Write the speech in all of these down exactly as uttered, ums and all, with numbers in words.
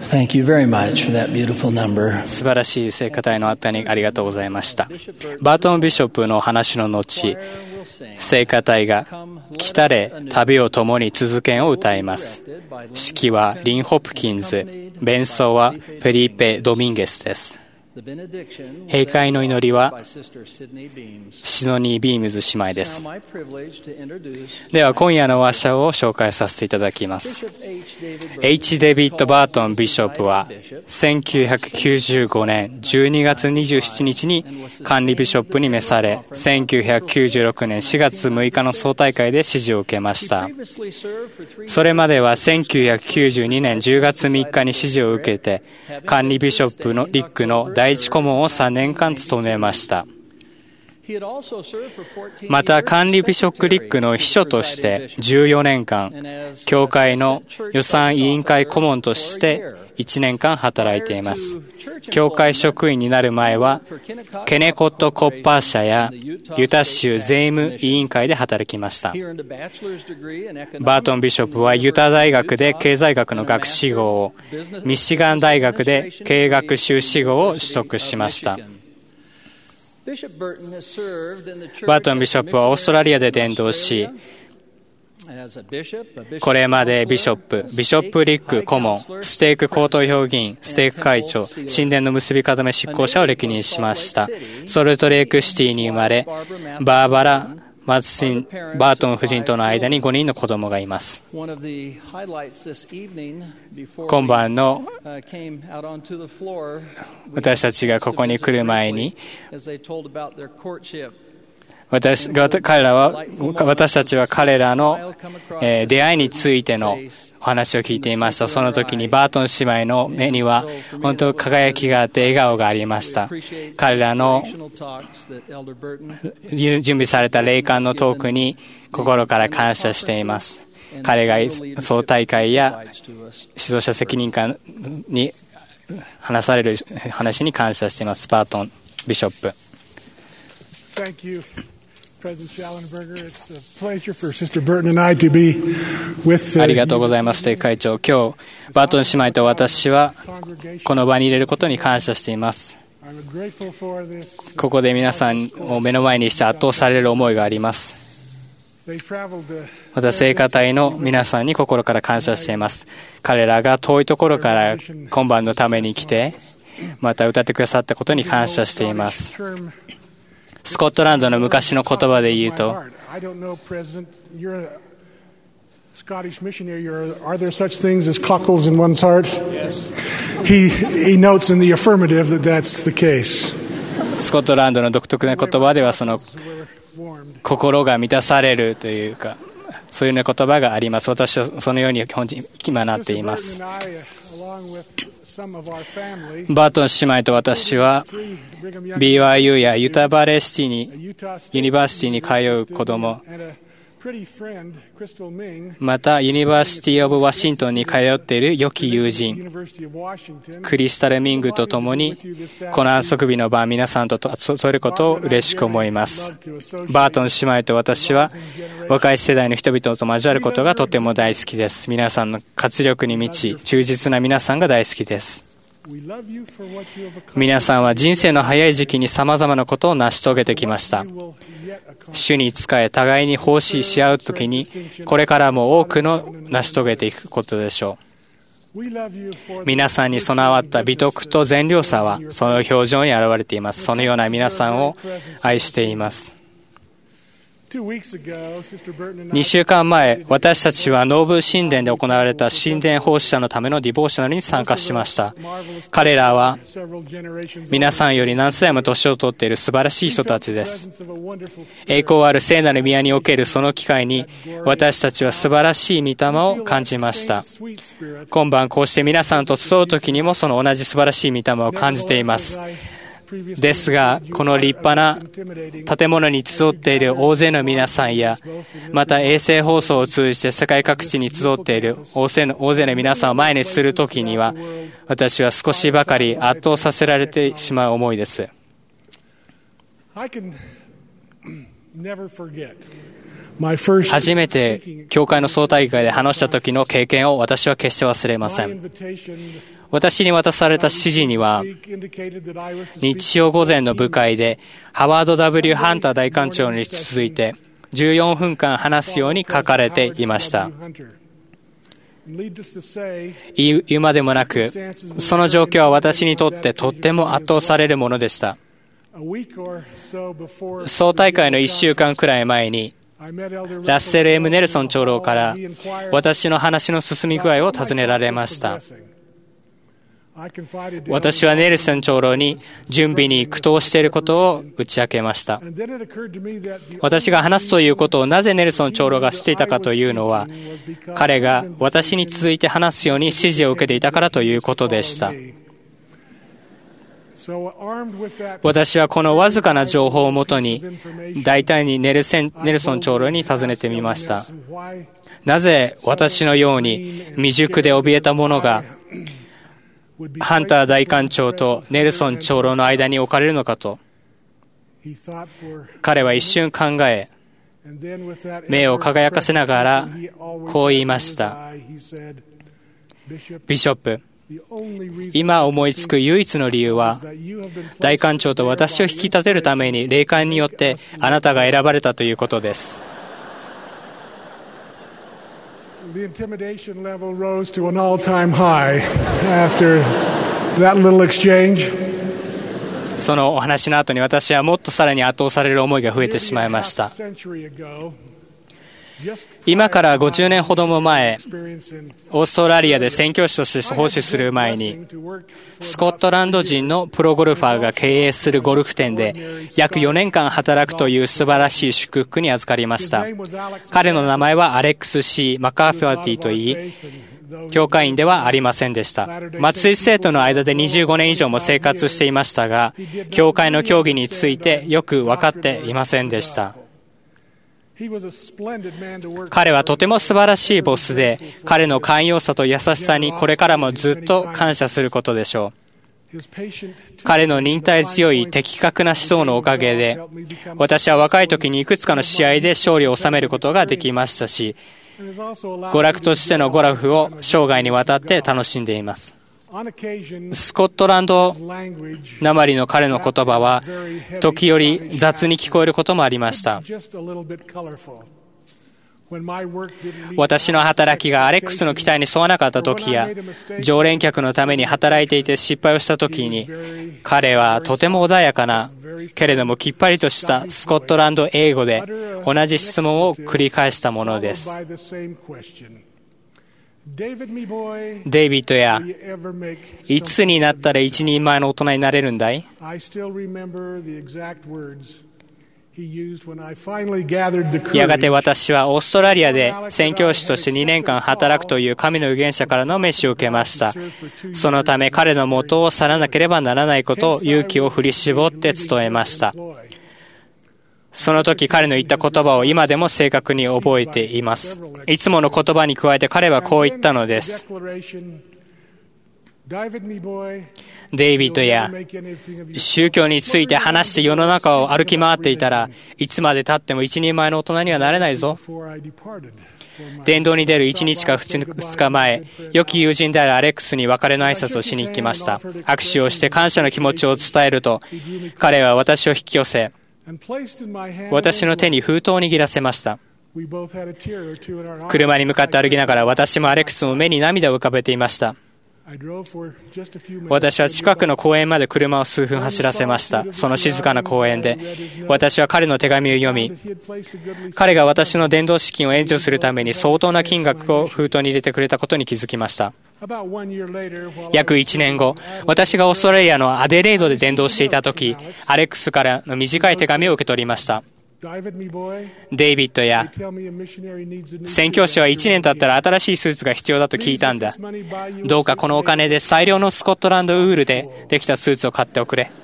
Thank you very much for that beautiful number. 素晴らしい聖歌隊のあったにありがとうございました。バートンビショップの話の後、聖歌隊が来たれ旅を共に続けんを歌います。指揮はリン・ホプキンズ、弁奏はフェリーペ・ドミンゲスです。閉会の祈りはシドニー・ビームズ姉妹です。では今夜の話者を紹介させていただきます。 H. デビッド・バートンビショップはせんきゅうひゃくきゅうじゅうごねんじゅうにがつにじゅうしちにちに管理ビショップに召され、せんきゅうひゃくきゅうじゅうろくねんしがつむいかの総大会で支持を受けました。それまではせんきゅうひゃくきゅうじゅうにねんじゅうがつみっかに支持を受けて、管理ビショップのリックの第一顧問をさんねんかん務めました。また管理ビショップリックの秘書としてじゅうよねんかん、教会の予算委員会顧問としていちねんかん働いています。教会職員になる前はケネコット・コッパー社やユタ州税務委員会で働きました。バートンビショップはユタ大学で経済学の学士号を、ミシガン大学で経営学修士号を取得しました。バートンビショップはオーストラリアで伝道し、これまでビショップ、ビショップリック顧問、ステーク高等評議員、ステーク会長、神殿の結び固め執行者を歴任しました。ソルトレークシティに生まれ、バーバラ・マツシン・バートン夫人との間にごにんの子供がいます。今晩の私たちがここに来る前に、私彼らは私たちは彼らの、えー、出会いについてのお話を聞いていました。その時にバートン姉妹の目には本当輝きがあって笑顔がありました。彼らの準備された霊感のトークに心から感謝しています。彼が総大会や指導者責任官に話される話に感謝しています。バートンビショップ。ありがとうございます。聖会長、今日バートン姉妹と私はこの場に入れることに感謝しています。ここで皆さんを目の前にして圧倒される思いがあります。また聖歌隊の皆さんに心から感謝しています。彼らが遠いところから今晩のために来て、また歌ってくださったことに感謝しています。スコットランドの昔の言葉で言うと、 Scottish missionary, are there such things as cockles in one's heart? Yes. He, he notes in the affirmative that that's the case. スコットランドの独特な言葉では、その心が満たされるというか、そういうような言葉があります。私はそのように本日今なっています。バートン姉妹と私は ビーワイユー やユタバレーシティにユニバーシティに通う子供、またユニバーシティオブワシントンに通っている良き友人クリスタル・ミングと共にこの安息日の晩、皆さんと添えることを嬉しく思います。バートン姉妹と私は若い世代の人々と交わることがとても大好きです。皆さんの活力に満ち忠実な皆さんが大好きです。皆さんは人生の早い時期に様々なことを成し遂げてきました。主に仕え互いに奉仕し合うときに、これからも多くの成し遂げていくことでしょう。皆さんに備わった美徳と善良さはその表情に現れています。そのような皆さんを愛しています。にしゅうかんまえ、私たちはノーブ神殿で行われた神殿奉仕者のためのディボーショナルに参加しました。彼らは皆さんより何世代も年を取っている素晴らしい人たちです。栄光ある聖なる宮におけるその機会に、私たちは素晴らしい御霊を感じました。今晩こうして皆さんと集う時にもその同じ素晴らしい御霊を感じています。ですが、この立派な建物に集っている大勢の皆さんや、また衛星放送を通じて世界各地に集っている大勢の大勢の皆さんを前にするときには、私は少しばかり圧倒させられてしまう思いです。 初めて教会の総大会で話した時の経験を私は決して忘れません。私に渡された指示には、日曜午前の部会でハワード ダブリュー ハンター大官長に続いてじゅうよんぷんかん話すように書かれていました。言うまでもなく、その状況は私にとってとっても圧倒されるものでした。総大会のいっしゅうかんくらい前に、ラッセル エム ネルソン長老から私の話の進み具合を尋ねられました。私はネルソン長老に準備に苦闘していることを打ち明けました。私が話すということをなぜネルソン長老が知っていたかというのは、彼が私に続いて話すように指示を受けていたからということでした。私はこのわずかな情報をもとに大胆にネルセン、ネルソン長老に尋ねてみました。なぜ私のように未熟で怯えた者がハンター大官長とネルソン長老の間に置かれるのかと。彼は一瞬考え、目を輝かせながらこう言いました。ビショップ、今思いつく唯一の理由は、大官長と私を引き立てるために霊感によってあなたが選ばれたということです。 The intimidation level rose to an all-time high after that little exchange. そのお話の後に私はもっとさらに圧倒される思いが増えてしまいました。今からごじゅうねんほども前、オーストラリアで宣教師として奉仕する前に、スコットランド人のプロゴルファーが経営するゴルフ店で約よねんかん働くという素晴らしい祝福に預かりました。彼の名前はアレックス C マカーファーティといい、教会員ではありませんでした。松井生徒の間でにじゅうごねん以上も生活していましたが、教会の教義についてよく分かっていませんでした。彼はとても素晴らしいボスで、彼の寛容さと優しさにこれからもずっと感謝することでしょう。彼の忍耐強い的確な思想のおかげで、私は若い時にいくつかの試合で勝利を収めることができましたし、娯楽としてのゴルフを生涯にわたって楽しんでいます。スコットランドなまりの彼の言葉は時折雑に聞こえることもありました。私の働きがアレックスの期待に沿わなかった時や、常連客のために働いていて失敗をした時に、彼はとても穏やかなけれどもきっぱりとしたスコットランド英語で同じ質問を繰り返したものです。デイビッドや、いつになったら一人前の大人になれるんだい？やがて私はオーストラリアで宣教師としてにねんかん働くという神の預言者からの召しを受けました。そのため彼の元を去らなければならないことを勇気を振り絞って伝えました。その時彼の言った言葉を今でも正確に覚えています。いつもの言葉に加えて彼はこう言ったのです。デイビッドや、宗教について話して世の中を歩き回っていたらいつまで経っても一人前の大人にはなれないぞ。伝道に出るいちにちかふつかまえ、良き友人であるアレックスに別れの挨拶をしに行きました。握手をして感謝の気持ちを伝えると、彼は私を引き寄せ、私の手に封筒を握らせました。車に向かって歩きながら私もアレックスも目に涙を浮かべていました。私は近くの公園まで車を数分走らせました。その静かな公園で私は彼の手紙を読み、彼が私の伝道資金を援助するために相当な金額を封筒に入れてくれたことに気づきました。約いちねんご、私がオーストラリアのアデレードで伝道していた時、アレックスからの短い手紙を受け取りました。デイビッドや、宣教師はいちねん経ったら新しいスーツが必要だと聞いたんだ。どうかこのお金で最良のスコットランドウールでできたスーツを買っておくれ。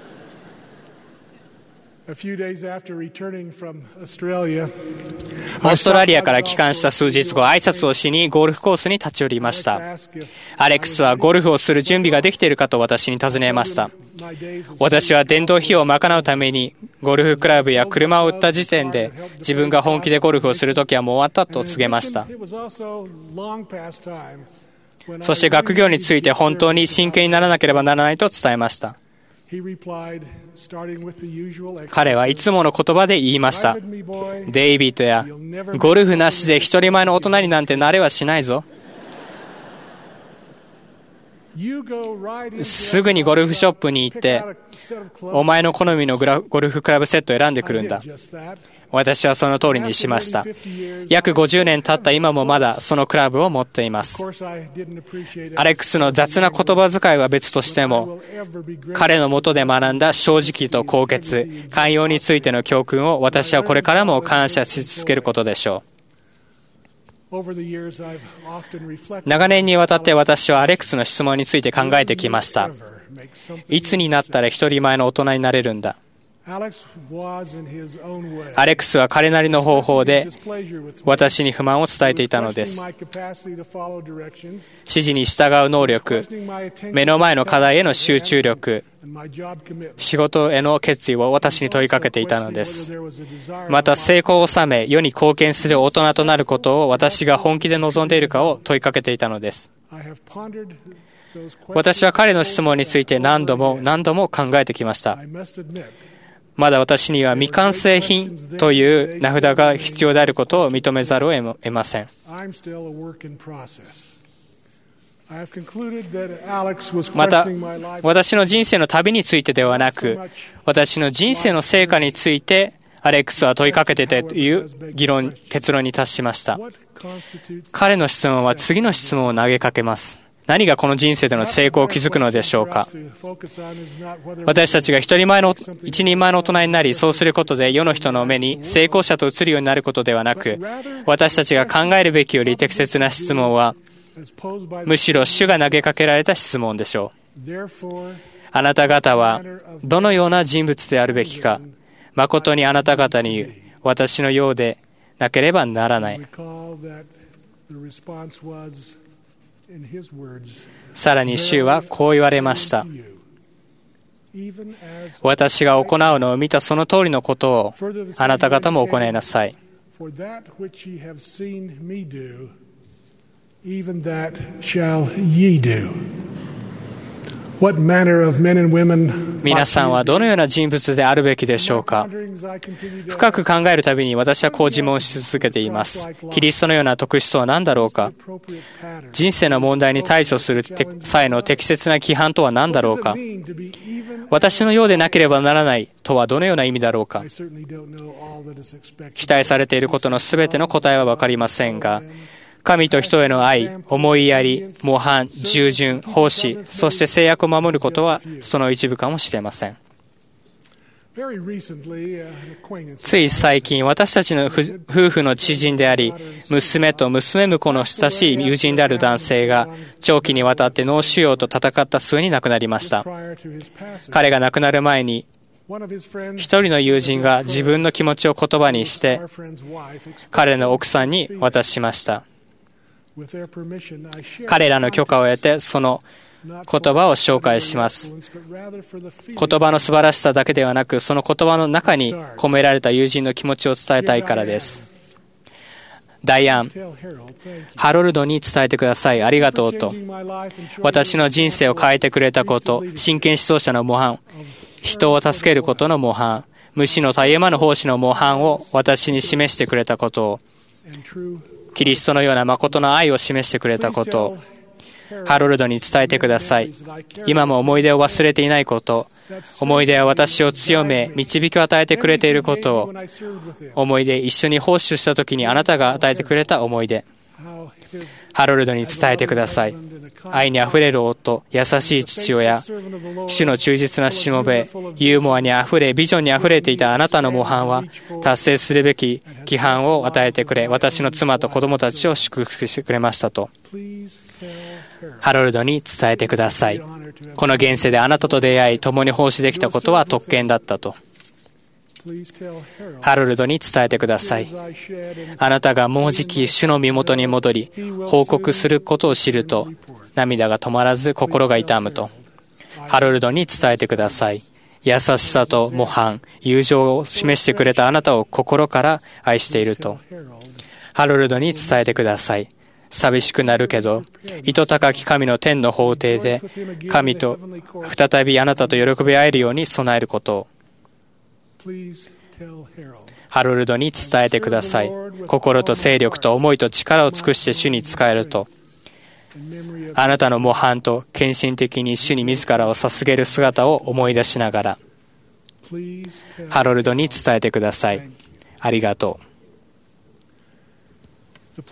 オーストラリアから帰還した数日後、挨拶をしにゴルフコースに立ち寄りました。アレックスはゴルフをする準備ができているかと私に尋ねました。私は電動費用を賄うためにゴルフクラブや車を売った時点で、自分が本気でゴルフをするときはもう終わったと告げました。そして学業について本当に真剣にならなければならないと伝えました。彼はいつもの言葉で言いました。デイビッドや、ゴルフなしで一人前の大人になんてなれはしないぞ。すぐにゴルフショップに行って、お前の好みのゴルフクラブセットを選んでくるんだ。私はその通りにしました。約ごじゅうねん経った今もまだそのクラブを持っています。アレックスの雑な言葉遣いは別としても、彼の下で学んだ正直と高潔、寛容についての教訓を私はこれからも感謝し続けることでしょう。長年にわたって私はアレックスの質問について考えてきました。いつになったら一人前の大人になれるんだ。アレックスは彼なりの方法で私に不満を伝えていたのです。指示に従う能力、目の前の課題への集中力、仕事への決意を私に問いかけていたのです。また成功を収め世に貢献する大人となることを私が本気で望んでいるかを問いかけていたのです。私は彼の質問について何度も何度も考えてきました。まだ私には未完成品という名札が必要であることを認めざるを得ません。また、私の人生の旅についてではなく、私の人生の成果についてアレックスは問いかけていたという議論、結論に達しました。彼の質問は次の質問を投げかけます。何がこの人生での成功を築くのでしょうか。私たちが一人前の一人前の大人になり、そうすることで世の人の目に成功者と映るようになることではなく、私たちが考えるべきより適切な質問は、むしろ主が投げかけられた質問でしょう。あなた方はどのような人物であるべきか、誠にあなた方に私のようでなければならない。さらに主はこう言われました。私が行うのを見たその通りのことをあなた方も行いなさい。皆さんはどのような人物であるべきでしょうか。深く考えるたびに私はこう自問し続けています。キリストのような特質とは何だろうか。人生の問題に対処する際の適切な規範とは何だろうか。私のようでなければならないとはどのような意味だろうか。期待されていることのすべての答えは分かりませんが、神と人への愛、思いやり、模範、従順、奉仕、そして制約を守ることはその一部かもしれません。つい最近、私たちの夫婦の知人であり、娘と娘婿の親しい友人である男性が、長期にわたって脳腫瘍と戦った末に亡くなりました。彼が亡くなる前に、一人の友人が自分の気持ちを言葉にして、彼の奥さんに渡しました。彼らの許可を得てその言葉を紹介します。言葉の素晴らしさだけではなく、その言葉の中に込められた友人の気持ちを伝えたいからです。ダイアン、ハロルドに伝えてください。ありがとうと。私の人生を変えてくれたこと、真剣指導者の模範、人を助けることの模範、無私の絶え間の奉仕の模範を私に示してくれたことを、キリストのような誠の愛を示してくれたことをハロルドに伝えてください。今も思い出を忘れていないこと、思い出は私を強め導きを与えてくれていることを、思い出、一緒に奉仕した時にあなたが与えてくれた思い出、ハロルドに伝えてください。愛にあふれる夫、優しい父親、主の忠実なしもべ、ユーモアにあふれビジョンにあふれていたあなたの模範は、達成するべき規範を与えてくれ、私の妻と子供たちを祝福してくれましたとハロルドに伝えてください。この現世であなたと出会い、共に奉仕できたことは特権だったと。 ハロルドに伝えてください。あなたがもうじき主の身元に戻り、報告することを知ると、涙が止まらず心が痛むと。ハロルドに伝えてください。優しさと模範、友情を示してくれたあなたを心から愛していると。ハロルドに伝えてください。寂しくなるけど、糸高き神の天の法廷で、神と再びあなたと喜び合えるように備えることを。ハロルドに伝えてください。心と精力と思いと力を尽くして主に仕えると。あなたの模範と献身的に主に自らを捧げる姿を思い出しながら、ハロルドに伝えてください。ありがとう。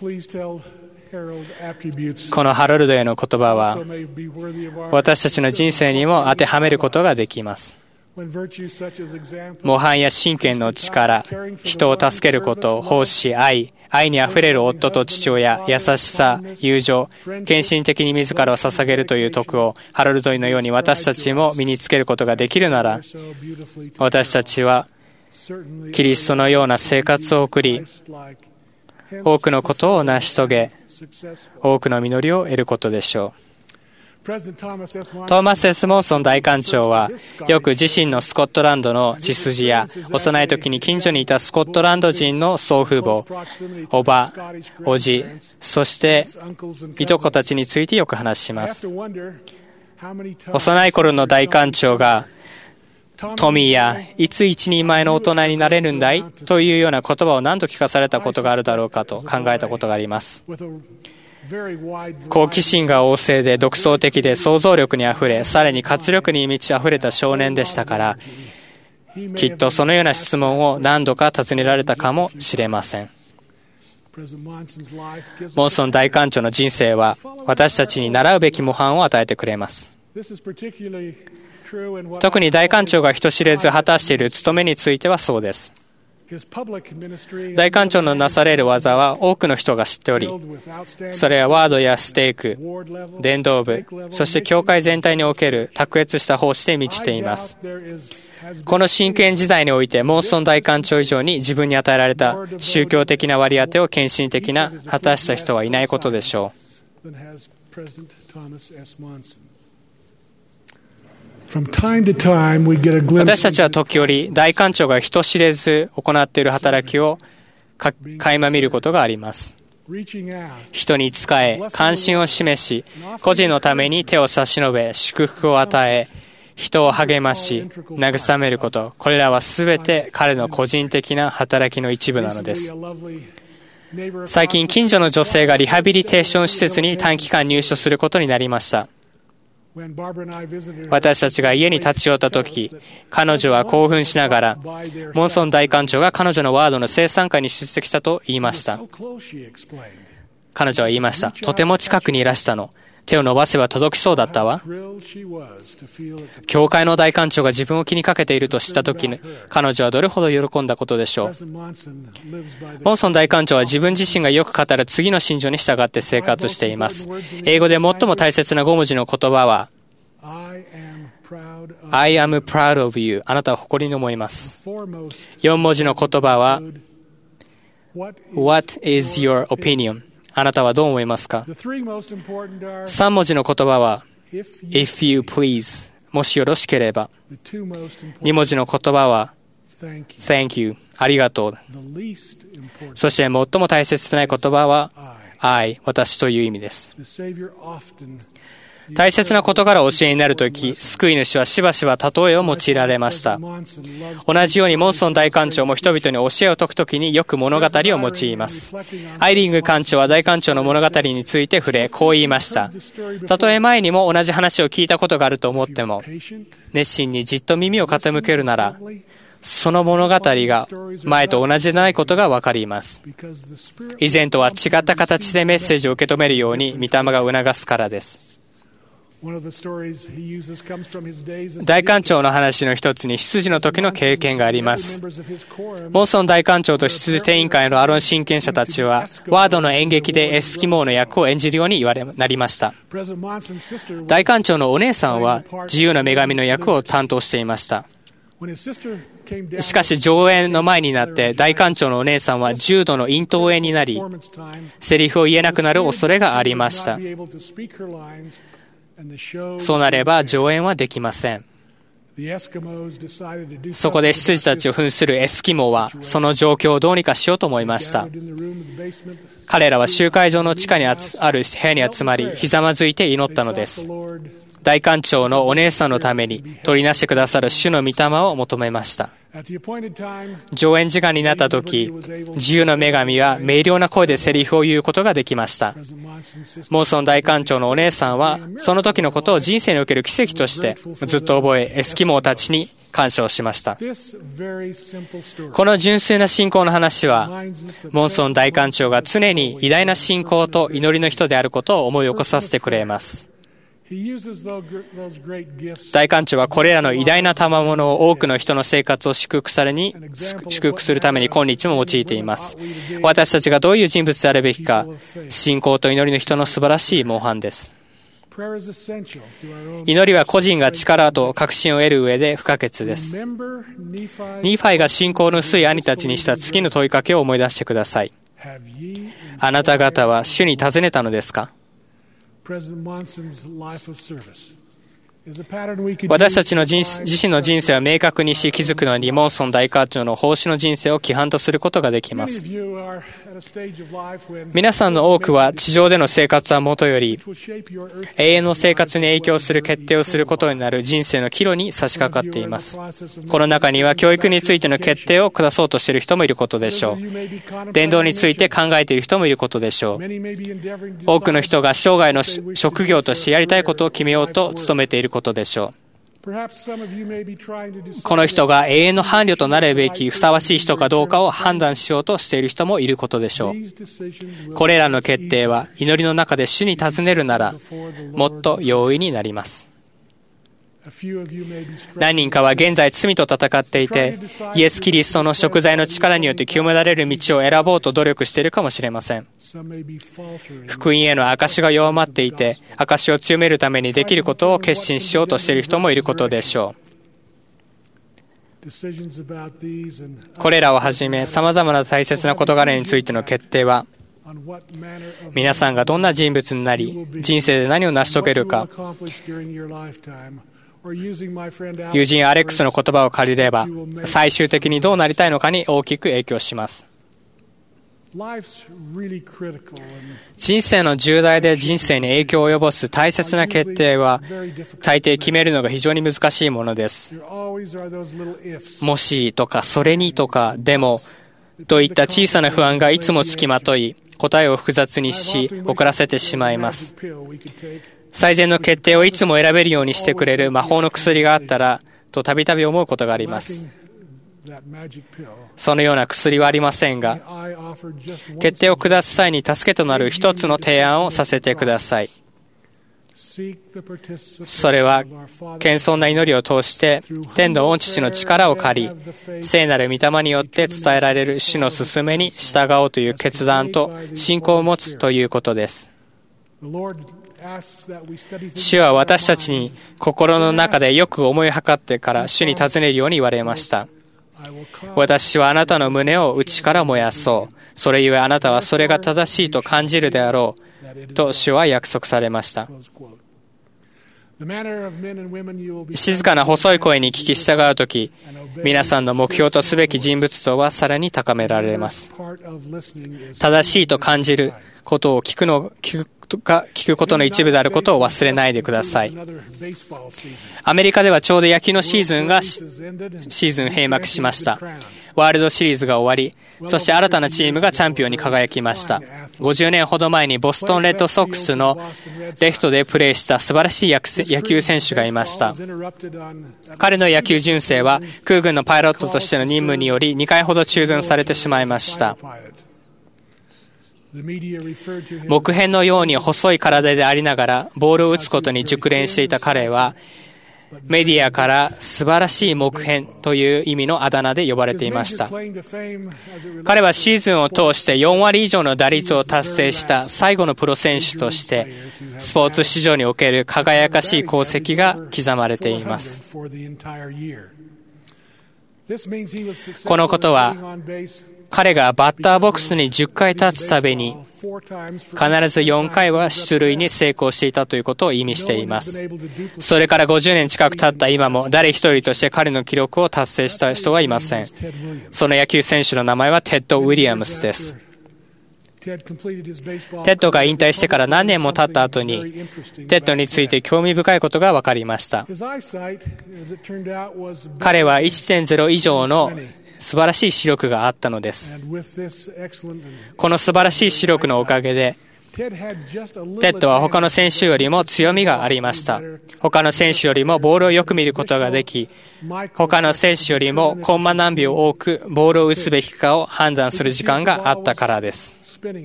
このハロルドへの言葉は、私たちの人生にも当てはめることができます。模範や真剣の力、人を助けること、奉仕、愛、愛にあふれる夫と父親、優しさ、友情、献身的に自らを捧げるという徳をハロルドのように私たちも身につけることができるなら、私たちはキリストのような生活を送り、多くのことを成し遂げ、多くの実りを得ることでしょう。トーマス・エス・モンソン大官長は、よく自身のスコットランドの血筋や、幼い時に近所にいたスコットランド人の祖父母、おば、おじ、そしていとこたちについてよく話します。幼い頃の大官長が、トミーや、いつ一人前の大人になれるんだいというような言葉を何度聞かされたことがあるだろうかと考えたことがあります。好奇心が旺盛で独創的で想像力にあふれ、さらに活力に満ちあふれた少年でしたから、きっとそのような質問を何度か尋ねられたかもしれません。モンソン大官長の人生は、私たちに習うべき模範を与えてくれます。特に大官長が人知れず果たしている務めについてはそうです。大官長のなされる技は多くの人が知っており、それはワードやステーク、伝道部、そして教会全体における卓越した奉仕で満ちています。この真剣時代において、モンソン大官長以上に自分に与えられた宗教的な割り当てを献身的な果たした人はいないことでしょう。私たちは時折、大官長が人知れず行っている働きを垣間見ることがあります。人に仕え、関心を示し、個人のために手を差し伸べ、祝福を与え、人を励まし、慰めること、これらはすべて彼の個人的な働きの一部なのです。最近、近所の女性がリハビリテーション施設に短期間入所することになりました。私たちが家に立ち寄ったとき、彼女は興奮しながら、モンソン大官長が彼女のワードの生産会に出席したと言いました。彼女は言いました。とても近くにいらしたの。手を伸ばせば届きそうだったわ。教会の大官長が自分を気にかけていると知ったときに、彼女はどれほど喜んだことでしょう。モンソン大官長は自分自身がよく語る次の信条に従って生活しています。英語で最も大切なご文字の言葉は、I am proud of you。あなたは誇りに思います。よん文字の言葉は、What is your opinion？あなたはどう思いますか？さん文字の言葉は If you please もしよろしければ。に文字の言葉は Thank you ありがとう。そして最も大切な言葉は I 私という意味です。大切な事柄を教えになるとき、救い主はしばしば例えを用いられました。同じようにモンソン大官長も人々に教えを説くときによく物語を用います。アイリング官長は大官長の物語について触れ、こう言いました。たとえ前にも同じ話を聞いたことがあると思っても、熱心にじっと耳を傾けるなら、その物語が前と同じでないことがわかります。以前とは違った形でメッセージを受け止めるように御霊が促すからです。大官長の話の一つに執事の時の経験があります。モンソン大官長と執事定員会のアロン親権者たちはワードの演劇でエスキモーの役を演じるように言われなりました。大官長のお姉さんは自由の女神の役を担当していました。 しかし上演の前になって大艦長のお姉さんは重度の咽頭炎になり、セリフを言えなくなる恐れがありました。そうなれば上演はできません。そこで執事たちを扮するエスキモーはその状況をどうにかしようと思いました。彼らは集会場の地下にある部屋に集まり、ひざまずいて祈ったのです。大艦長のお姉さんのために取りなしてくださる主の御霊を求めました。上演時間になった時、自由の女神は明瞭な声でセリフを言うことができました。モンソン大艦長のお姉さんはその時のことを人生における奇跡としてずっと覚え、エスキモーたちに感謝をしました。この純粋な信仰の話は、モンソン大艦長が常に偉大な信仰と祈りの人であることを思い起こさせてくれます。大艦長はこれらの偉大な賜物を多くの人の生活を祝福されに祝福するために今日も用いています。私たちがどういう人物であるべきか、信仰と祈りの人の素晴らしい模範です。祈りは個人が力と確信を得る上で不可欠です。ニーファイが信仰の薄い兄たちにした次の問いかけを思い出してください。あなた方は主に尋ねたのですか？私たちの人自身の人生を明確にし気づくのに、モンソン大艦長の奉仕の人生を規範とすることができます。皆さんの多くは地上での生活はもとより永遠の生活に影響する決定をすることになる人生の岐路に差し掛かっています。この中には教育についての決定を下そうとしている人もいることでしょう。伝道について考えている人もいることでしょう。多くの人が生涯の職業としてやりたいことを決めようと努めていることでしょう。この人が永遠の伴侶となるべきふさわしい人かどうかを判断しようとしている人もいることでしょう。これらの決定は祈りの中で主に尋ねるならもっと容易になります。何人かは現在罪と戦っていて、イエス・キリストの贖罪の力によって清められる道を選ぼうと努力しているかもしれません。福音への証が弱まっていて、証を強めるためにできることを決心しようとしている人もいることでしょう。これらをはじめ様々な大切な事柄についての決定は、皆さんがどんな人物になり、人生で何を成し遂げるか、友人アレックスの言葉を借りれば、最終的にどうなりたいのかに大きく影響します。人生の重大で人生に影響を及ぼす大切な決定は、大抵決めるのが非常に難しいものです。もしとか、それにとか、でも、といった小さな不安がいつもつきまとい、答えを複雑にし、遅らせてしまいます。最善の決定をいつも選べるようにしてくれる魔法の薬があったら、とたびたび思うことがあります。そのような薬はありませんが、決定を下す際に助けとなる一つの提案をさせてください。それは謙遜な祈りを通して天の御父の力を借り、聖なる御霊によって伝えられる主の勧めに従おうという決断と信仰を持つということです。主は私たちに心の中でよく思い計ってから主に尋ねるように言われました。私はあなたの胸を内から燃やそう。それゆえあなたはそれが正しいと感じるであろう。と主は約束されました。静かな細い声に聞き従うとき、皆さんの目標とすべき人物像はさらに高められます。正しいと感じることを聞くの、聞くが聞くことの一部であることを忘れないでください。アメリカではちょうど野球のシーズンがシーズン閉幕しました。ワールドシリーズが終わり、そして新たなチームがチャンピオンに輝きました。ごじゅうねんほど前にボストンレッドソックスのレフトでプレーした素晴らしい野球選手がいました。彼の野球人生は空軍のパイロットとしての任務によりにかいほど中断されてしまいました。木片のように細い体でありながらボールを打つことに熟練していた彼は、メディアから素晴らしい木片という意味のあだ名で呼ばれていました。彼はシーズンを通してよんわり以上の打率を達成した最後のプロ選手としてスポーツ史上における輝かしい功績が刻まれています。 このことは、彼がバッターボックスにじゅっかい立つたびに、必ずよんかいは出塁に成功していたということを意味しています。それからごじゅうねん近く経った今も、誰一人として彼の記録を達成した人はいません。その野球選手の名前はテッド・ウィリアムスです。テッドが引退してから何年も経った後に、テッドについて興味深いことが分かりました。彼は いってんゼロ 以上の素晴らしい視力があったのです。この素晴らしい視力のおかげで、テッドは他の選手よりも強みがありました。他の選手よりもボールをよく見ることができ、他の選手よりもコンマ何秒多くボールを打つべきかを判断する時間があったからです。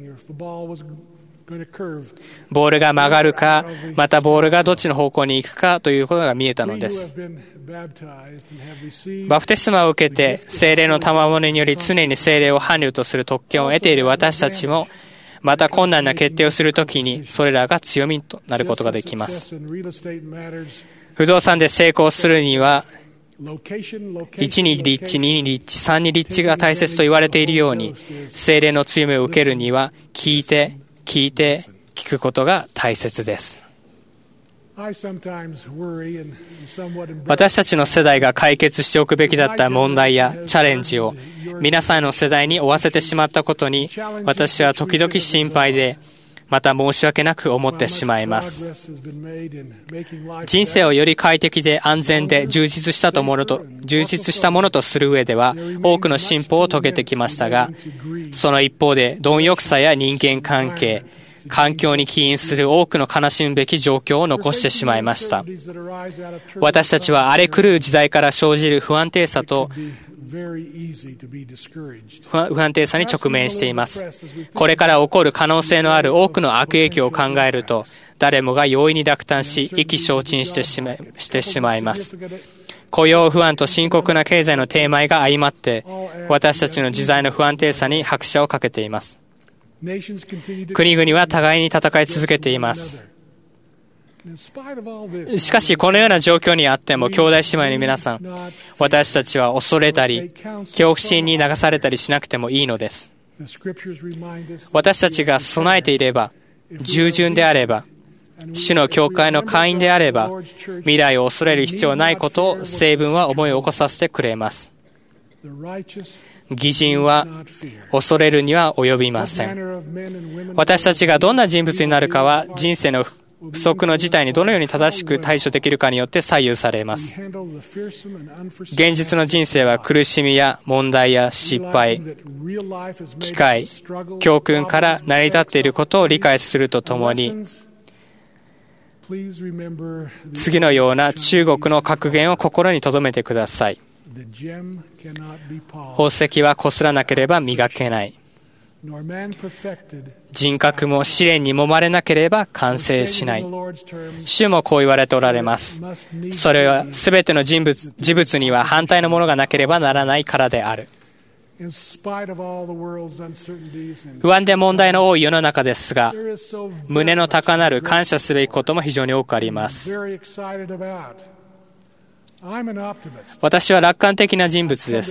ボールが曲がるか、またボールがどっちの方向に行くかということが見えたのです。バプテスマを受けて聖霊の賜物により常に聖霊を伴侶とする特権を得ている私たちも、また困難な決定をするときにそれらが強みとなることができます。不動産で成功するには、いちに立地、にに立地、さんに立地が大切と言われているように、聖霊の強みを受けるには聞いて聞いて聞くことが大切です。私たちの世代が解決しておくべきだった問題やチャレンジを皆さんの世代に負わせてしまったことに、私は時々心配で、また申し訳なく思ってしまいます。人生をより快適で安全で充実したとものと、充実したものとする上では多くの進歩を遂げてきましたが、その一方で貪欲さや人間関係、環境に起因する多くの悲しむべき状況を残してしまいました。私たちは荒れ狂う時代から生じる不安定さと不安定さに直面しています。これから起こる可能性のある多くの悪影響を考えると、誰もが容易に落胆し、意気消沈してしまい、してしまいます。雇用不安と深刻な経済の低迷が相まって、私たちの時代の不安定さに拍車をかけています。国々は互いに戦い続けています。しかしこのような状況にあっても、兄弟姉妹の皆さん、私たちは恐れたり恐怖心に流されたりしなくてもいいのです。私たちが備えていれば、従順であれば、主の教会の会員であれば、未来を恐れる必要ないことを聖文は思い起こさせてくれます。義人は恐れるには及びません。私たちがどんな人物になるかは、人生の不測の事態にどのように正しく対処できるかによって左右されます。現実の人生は苦しみや問題や失敗、機会、教訓から成り立っていることを理解するとともに、次のような中国の格言を心に留めてください。宝石はこすらなければ磨けない。人格も試練に揉まれなければ完成しない。主もこう言われておられます。それはすべての人物、事物には反対のものがなければならないからである。不安で問題の多い世の中ですが、胸の高鳴る感謝すべきことも非常に多くあります。私は楽観的な人物です。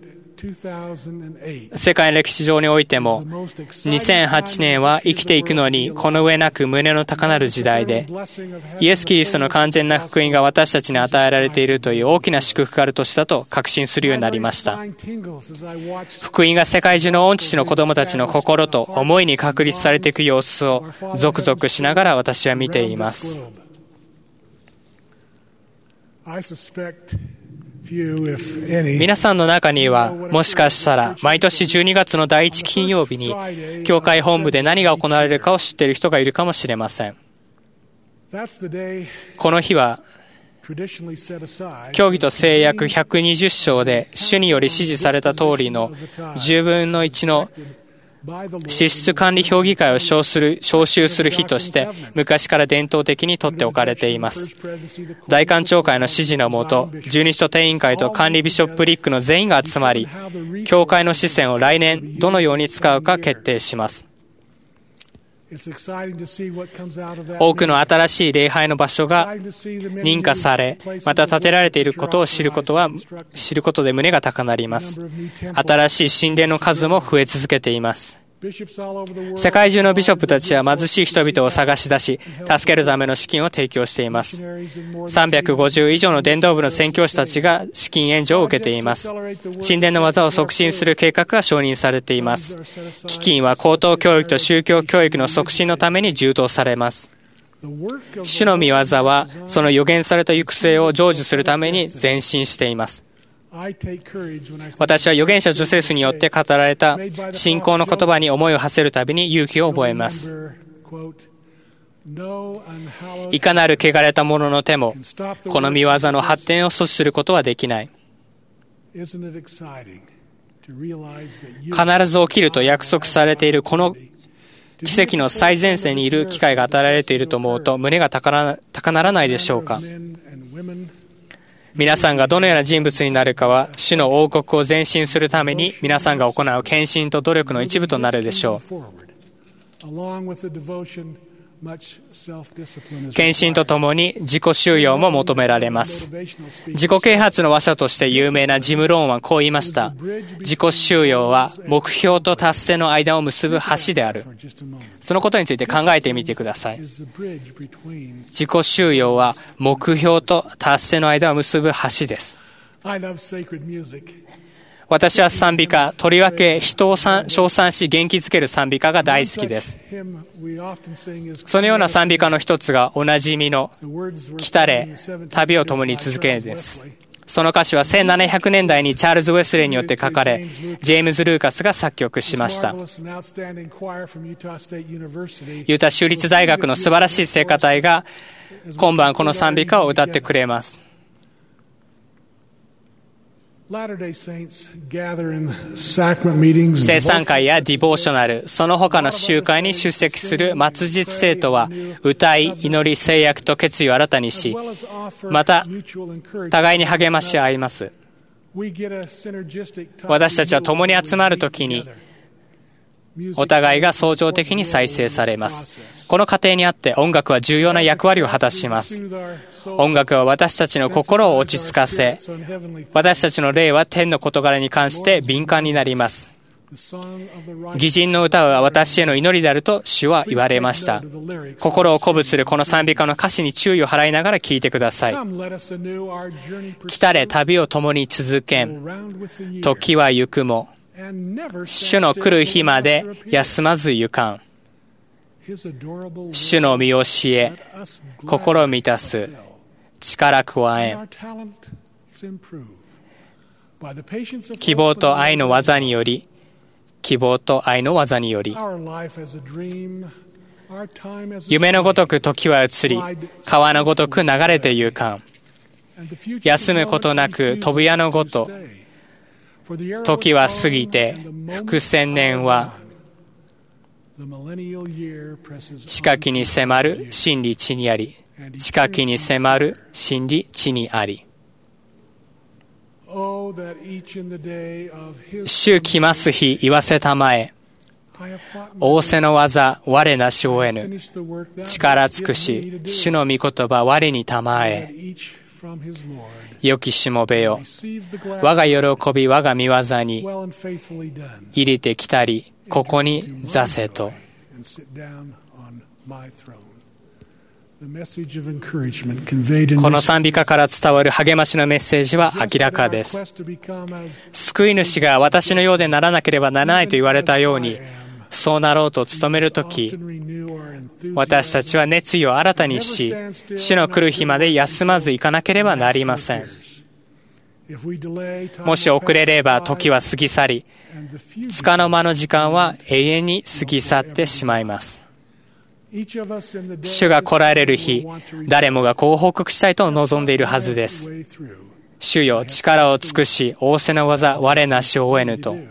世界の歴史上においてもにせんはちねんは生きていくのにこの上なく胸の高鳴る時代で、イエス・キリストの完全な福音が私たちに与えられているという大きな祝福ある年だと確信するようになりました。福音が世界中の御父の子供たちの心と思いに確立されていく様子をゾクゾクしながら私は見ています。皆さんの中にはもしかしたら毎年じゅうにがつのだいいち金曜日に教会本部で何が行われるかを知っている人がいるかもしれません。この日は教義と聖約ひゃくにじゅっ章で主により指示された通りのじゅうぶんのいちの支出管理評議会を招する招集する日として昔から伝統的に取っておかれています。大官庁会の指示のもと、十二使徒定員会と管理ビショップリックの全員が集まり、教会の資産を来年どのように使うか決定します。 多くの新しい礼拝の場所が認可され、また建てられていることを知ることは、知ることで胸が高鳴ります。新しい神殿の数も増え続けています。世界中のビショップたちは貧しい人々を探し出し、助けるための資金を提供しています。さんびゃくごじゅう以上の伝道部の宣教師たちが資金援助を受けています。神殿の技を促進する計画が承認されています。基金は高等教育と宗教教育の促進のために充当されます。主の御業は、その予言された行く末を成就するために前進しています。私は預言者ジョセフによって語られた信仰の言葉に思いを馳せるたびに勇気を覚えます。いかなる汚れた者の手もこの御業の発展を阻止することはできない。必ず起きると約束されているこの奇跡の最前線にいる機会が与えられていると思うと胸が高鳴らないでしょうか。皆さんがどのような人物になるかは、主の王国を前進するために皆さんが行う献身と努力の一部となるでしょう。献身とともに自己収容も求められます。自己啓発の話者として有名なジム・ローンはこう言いました。自己収容は目標と達成の間を結ぶ橋である。そのことについて考えてみてください。自己収容は目標と達成の間を結ぶ橋です。私は賛美歌、とりわけ人を称賛し元気づける賛美歌が大好きです。そのような賛美歌の一つがおなじみの来たれ、旅を共に続けるです。その歌詞はせんななひゃくねんだいにチャールズ・ウェスレーによって書かれ、ジェームズ・ルーカスが作曲しました。ユタ州立大学の素晴らしい聖歌隊が今晩この賛美歌を歌ってくれます。聖餐会やディボーショナル、その他の集会に出席する末日生徒は、歌い、祈り、誓約と決意を新たにし、また、互いに励まし合います。私たちは共に集まるときに、お互いが相乗的に再生されます。この過程にあって音楽は重要な役割を果たします。音楽は私たちの心を落ち着かせ、私たちの霊は天の事柄に関して敏感になります。義人の歌は私への祈りであると主は言われました。心を鼓舞するこの賛美歌の歌詞に注意を払いながら聴いてください。来たれ旅を共に続けん、時は行くも主の来る日まで休まずゆかん。主の見教え、心満たす、力加えん。希望と愛の技により、希望と愛の技により、夢のごとく時は移り、川のごとく流れてゆかん。休むことなく飛ぶ矢のごと、時は過ぎて複千年は近きに迫る真理地にあり、近きに迫る真理地にあり。主来ます日言わせたまえ、仰せの技我なしを得ぬ、力尽くし主の御言葉我にたまえ。良きしもべよ、我が喜び我が御業に入りてきたり、ここに座せと。この賛美歌から伝わる励ましのメッセージは明らかです。救い主が私のようでならなければならないと言われたように、そうなろうと努めるとき、私たちは熱意を新たにし、主の来る日まで休まず行かなければなりません。もし遅れれば時は過ぎ去り、束の間の時間は永遠に過ぎ去ってしまいます。主が来られる日、誰もがこう報告したいと望んでいるはずです。主よ、力を尽くし、仰せの技我なしを得ぬと。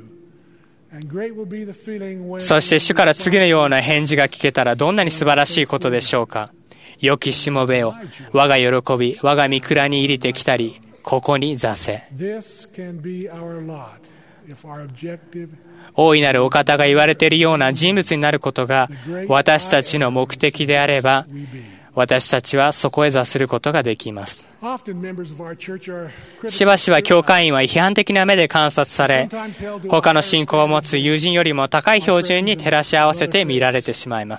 そして主から次のような返事が聞けたらどんなに素晴らしいことでしょうか。良きしもべよ、我が喜び我が御蔵に入りてきたり、ここに座せ。 大いなるお方が言われているような人物になることが私たちの目的であれば、私たちはそこへ座することができます。しばしば教会員は批判的な目で観察され、他の信仰を持つ友人よりも高い標準に照らし合わせて見られてしまいます。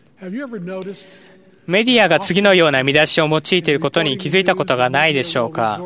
メディアが次のような見出しを用いていることに気づいたことがないでしょうか。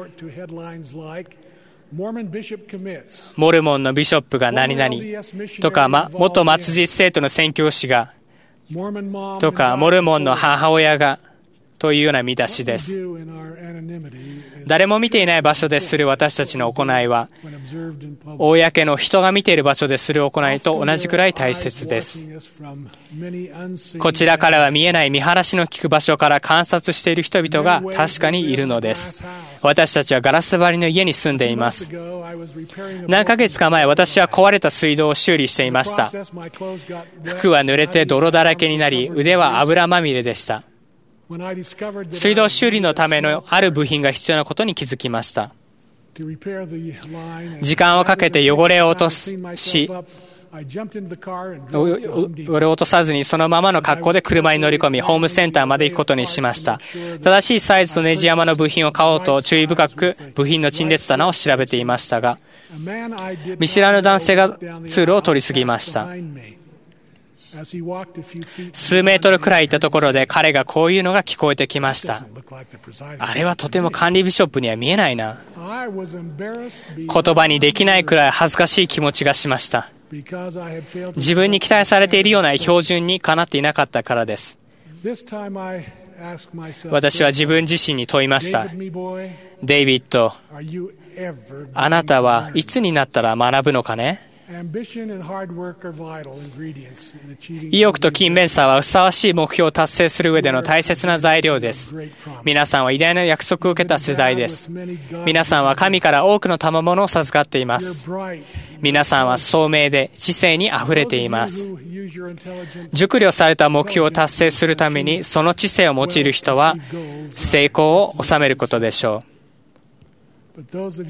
モルモンのビショップが何々とか、ま、元末日生徒の宣教師がとか、モルモンの母親がというような見出しです。誰も見ていない場所でする私たちの行いは、公の人が見ている場所でする行いと同じくらい大切です。こちらからは見えない見晴らしの利く場所から観察している人々が確かにいるのです。私たちはガラス張りの家に住んでいます。何ヶ月か前、私は壊れた水道を修理していました。服は濡れて泥だらけになり、腕は油まみれでした。水道修理のためのある部品が必要なことに気づきました。時間をかけて汚れを落とし、汚れを落とさずにそのままの格好で車に乗り込み、ホームセンターまで行くことにしました。正しいサイズとネジ山の部品を買おうと注意深く部品の陳列棚を調べていましたが、見知らぬ男性が通路を通り過ぎました。数メートルくらい行ったところで彼がこういうのが聞こえてきました。あれはとても管理ビショップには見えないな。言葉にできないくらい恥ずかしい気持ちがしました。自分に期待されているような標準にかなっていなかったからです。私は自分自身に問いました。デイビッド、あなたはいつになったら学ぶのかね。意欲と勤勉さはふさわしい目標を達成する上での大切な材料です。皆さんは偉大な約束を受けた世代です。皆さんは神から多くの賜物を授かっています。皆さんは聡明で知性にあふれています。熟慮された目標を達成するためにその知性を用いる人は成功を収めることでしょう。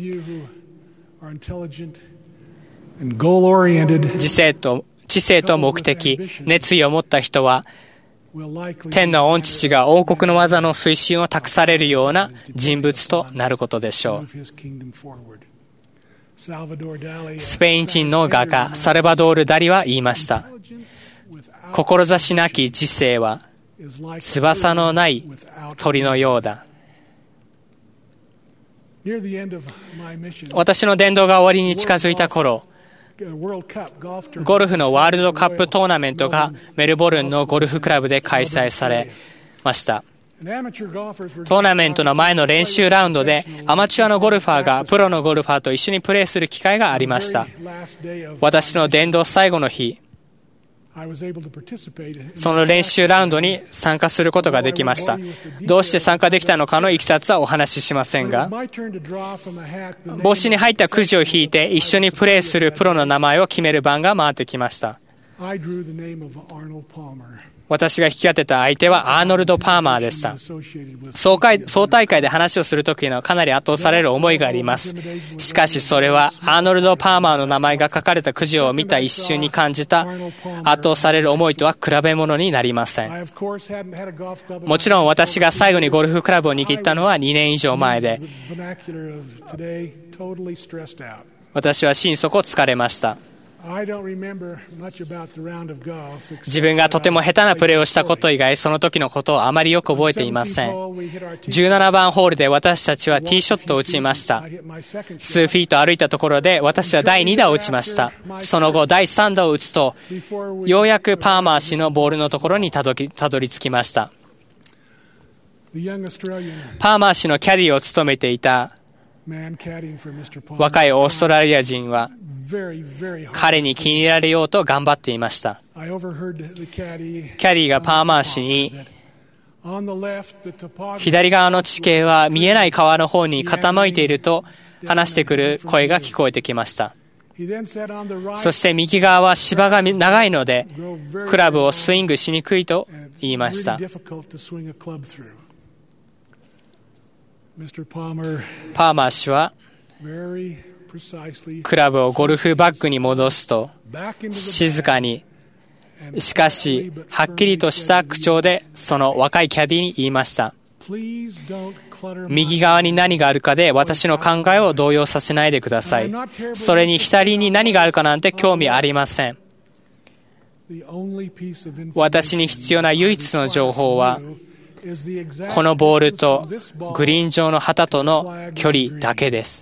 知性と、知性と目的、熱意を持った人は、天の御父が王国の技の推進を託されるような人物となることでしょう。スペイン人の画家、サルバドール・ダリは言いました。志なき知性は、翼のない鳥のようだ。私の伝道が終わりに近づいた頃、ゴルフのワールドカップトーナメントがメルボルンのゴルフクラブで開催されました。トーナメントの前の練習ラウンドでアマチュアのゴルファーがプロのゴルファーと一緒にプレーする機会がありました。私の伝道最後の日、その練習ラウンドに参加することができました。どうして参加できたのかのいきさつはお話ししませんが、帽子に入ったくじを引いて一緒にプレーするプロの名前を決める番が回ってきました。私が引き当てた相手はアーノルド・パーマーでした。総会、総大会で話をするときにはかなり圧倒される思いがあります。しかしそれはアーノルド・パーマーの名前が書かれたくじを見た一瞬に感じた圧倒される思いとは比べ物になりません。もちろん私が最後にゴルフクラブを握ったのはにねん以上前で、私は心底疲れました。自分がとても下手なプレーをしたこと以外、その時のことをあまりよく覚えていません。じゅうななばんホールで私たちはティーショットを打ちました。数フィート歩いたところで私はだいに打を打ちました。その後だいさん打を打つと、ようやくパーマー氏のボールのところにたどり、たどり着きました。パーマー氏のキャディーを務めていた若いオーストラリア人は彼に気に入られようと頑張っていました。キャディーがパーマー氏に、左側の地形は見えない川の方に傾いていると話してくる声が聞こえてきました。そして右側は芝が長いのでクラブをスイングしにくいと言いました。パーマー氏はクラブをゴルフバッグに戻すと、静かに、しかしはっきりとした口調でその若いキャディに言いました。右側に何があるかで私の考えを動揺させないでください。それに左に何があるかなんて興味ありません。私に必要な唯一の情報は、このボールとグリーン上の旗との距離だけです。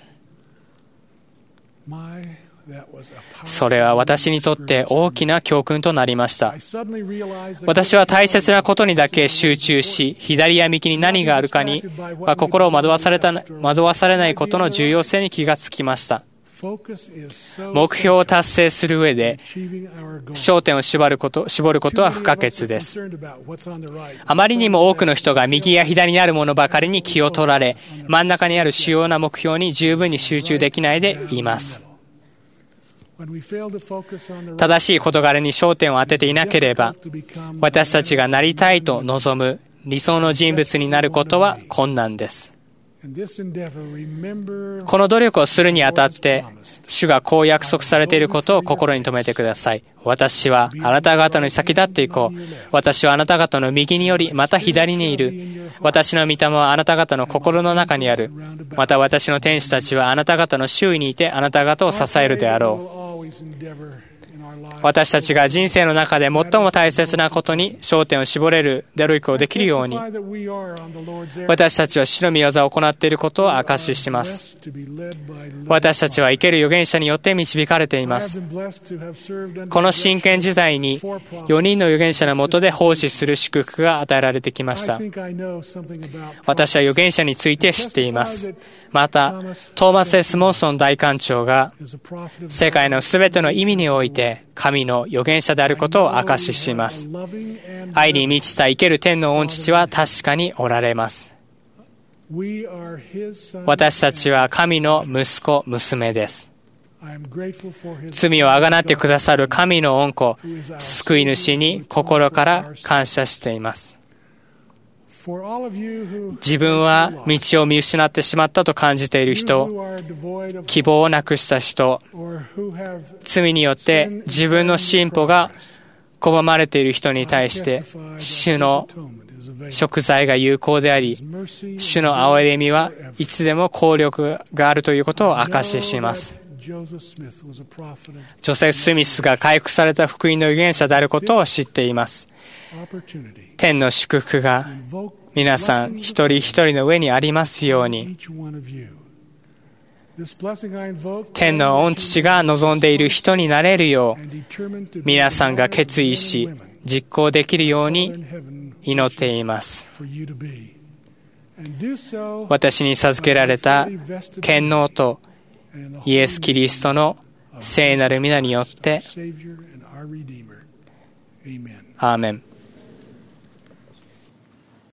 それは私にとって大きな教訓となりました。私は大切なことにだけ集中し、左や右に何があるかには心を惑わされた、惑わされないことの重要性に気がつきました。目標を達成する上で焦点を絞ること、絞ることは不可欠です。あまりにも多くの人が右や左にあるものばかりに気を取られ、真ん中にある主要な目標に十分に集中できないでいます。正しい事柄に焦点を当てていなければ、私たちがなりたいと望む理想の人物になることは困難です。この努力をするにあたって、主がこう約束されていることを心に留めてください。私はあなた方の先立っていこう。私はあなた方の右により、また左にいる。私の御霊はあなた方の心の中にある。また私の天使たちはあなた方の周囲にいて、あなた方を支えるであろう。私たちが人生の中で最も大切なことに焦点を絞れる努力をできるように、私たちは主の御業を行っていることを証しします。私たちは生ける預言者によって導かれています。この真剣時代によにんの預言者の下で奉仕する祝福が与えられてきました。私は預言者について知っています。また、トーマス・エス・モンソン大官長が世界のすべての意味において神の預言者であることを証しします。愛に満ちた生ける天の御父は確かにおられます。私たちは神の息子、娘です。罪をあがなってくださる神の御子、救い主に心から感謝しています。自分は道を見失ってしまったと感じている人、希望をなくした人、罪によって自分の進歩が拒まれている人に対して、主の贖罪が有効であり、主の憐れみはいつでも効力があるということを証しします。ジョセフ・スミスが回復された福音の預言者であることを知っています。天の祝福が皆さん一人一人の上にありますように。天の御父が望んでいる人になれるよう、皆さんが決意し実行できるように祈っています。私に授けられた権能とイエス・キリストの聖なる皆によって、アーメン。